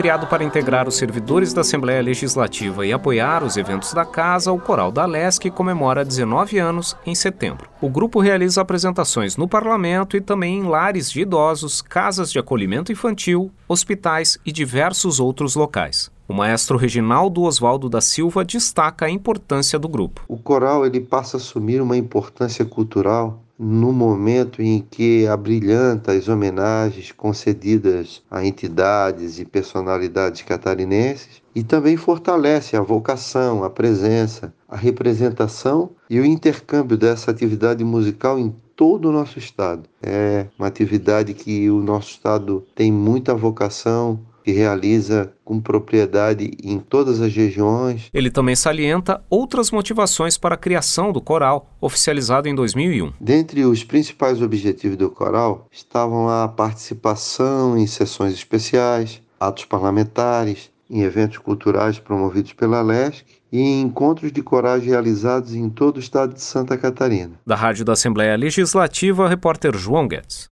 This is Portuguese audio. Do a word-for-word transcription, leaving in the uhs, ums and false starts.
Criado para integrar os servidores da Assembleia Legislativa e apoiar os eventos da Casa, o Coral da Lesc comemora dezenove anos em setembro. O grupo realiza apresentações no Parlamento e também em lares de idosos, casas de acolhimento infantil, hospitais e diversos outros locais. O maestro Reginaldo Oswaldo da Silva destaca a importância do grupo. O coral ele passa a assumir uma importância cultural no momento em que abrilhanta as homenagens concedidas a entidades e personalidades catarinenses e também fortalece a vocação, a presença, a representação e o intercâmbio dessa atividade musical em todo o nosso estado. É uma atividade que o nosso estado tem muita vocação, que realiza com propriedade em todas as regiões. Ele também salienta outras motivações para a criação do coral, oficializado em dois mil e um. Dentre os principais objetivos do coral estavam a participação em sessões especiais, atos parlamentares, em eventos culturais promovidos pela Lesc e em encontros de corais realizados em todo o estado de Santa Catarina. Da Rádio da Assembleia Legislativa, repórter João Guedes.